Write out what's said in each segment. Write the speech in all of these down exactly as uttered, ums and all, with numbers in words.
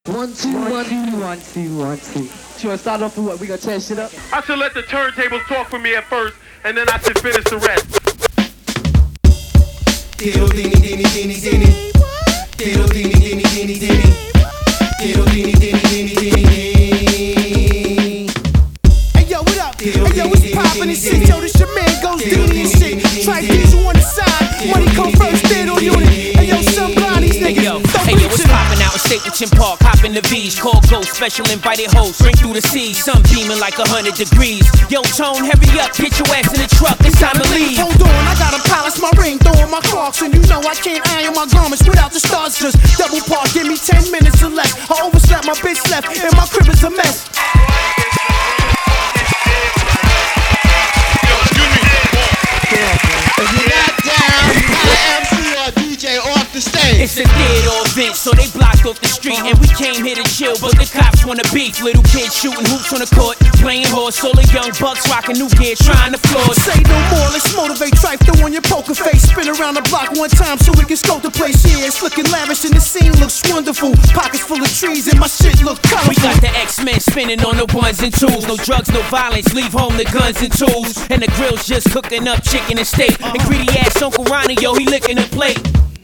One, two, one, two, one, two, one, two. You wanna start off with what? We gonna tear shit up? I should let the turntables talk for me at first, and then I should finish the rest. Diddle dini dini dini dini. Diddle dini dini dini dini. Diddle dini dini dini dini. Hey yo, what up? Hey yo, what's poppin' and shit? Yo, this your man Goes Dini and shit. Try visual on the side. Money come first, diddle unit. Hey yo, somebody's niggas. Hey yo, hey yo, what's poppin' out in Stapleton Park? Hop in the V's, call Ghost, special invited host. Ring through the seas, sun beaming like a hundred degrees. Yo, Tone, hurry up, get your ass in the truck, it's time to leave. Hold on, I gotta polish my ring, throw on my Crocs, and you know I can't iron my garments without the stars. Just double park, give me ten minutes or less. I overslept, my bitch left, and my crib is a mess. If you're not down, I M C or D J off the stage. It's a theater event, so they blocked off the street. And we came here to chill, but the cops wanna beef. Little kids shooting hoops on the court, playing horse. All the young bucks rocking new gear, trying to floor. Say no more, let's motivate. Trife, throw on your poker face. Spin around the block one time so we can scope the place. Yeah, it's looking lavish and the scene looks wonderful. Pockets full of trees and my shit look colorful. We got the X-Men spinning on the ones and twos. No drugs, no violence, leave home the guns and tools. And the grill's just cooking up chicken and steak. And greedy ass Uncle Ronnie, yo, he licking the plate.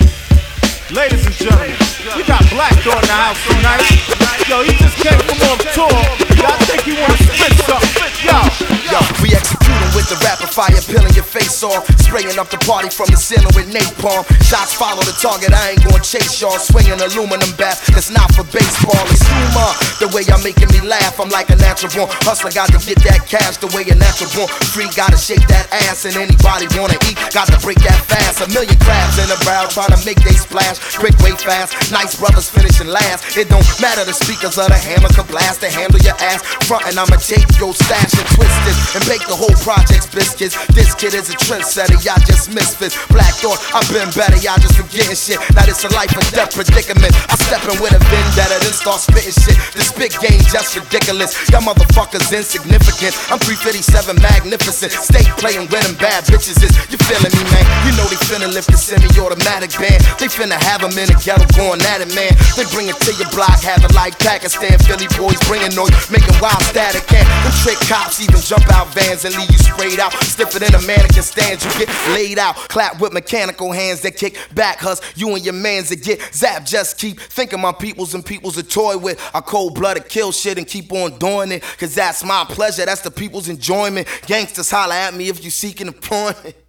Ladies and gentlemen, we got Black Thought in the house tonight. Yo, he just came from off tour. Y'all think he wanna spit something? Yo, yo, we executing with the rapid fire, peeling your face off, spraying up the party from the ceiling with napalm. Shots follow the target, I ain't gonna chase y'all. Swinging aluminum bat, that's not for baseball. It's humor, the way y'all making me laugh. I'm like a natural born hustler, got to get that cash the way a natural born free. Gotta shake that ass, and anybody wanna eat, got to break that fast. A million crabs in the barrel trying to make they splash. Quick, way fast, nice brothers finishing last. It don't matter the speakers of the hammer could blast to handle your ass. Front and I'ma take your stash and twist it and bake the whole project's biscuits. This kid is a trendsetter, y'all just misfits. Black Thought, I've been better, y'all just forgetting shit. Now this a life or death predicament. I step in with a vendetta, then start spitting shit. The spit game just ridiculous. Y'all motherfuckers insignificant. I'm three fifty-seven magnificent. Stay playing with them bad bitches. Is you feeling me, man? You know they finna lift the semi-automatic band. They finna have them in the ghetto going at it, man. They bring it to your block, have it like Pakistan. Philly boys bringing noise, making wild static. Can them trick cops even jump out vans and leave you sprayed out? Stiffer than a mannequin stands, you get laid out. Clap with mechanical hands that kick back, hus. You and your mans that get zapped. Just keep thinking my peoples and peoples a toy with. I cold-blooded kill shit and keep on doing it, cause that's my pleasure, that's the people's enjoyment. Gangsters holler at me if you seeking employment.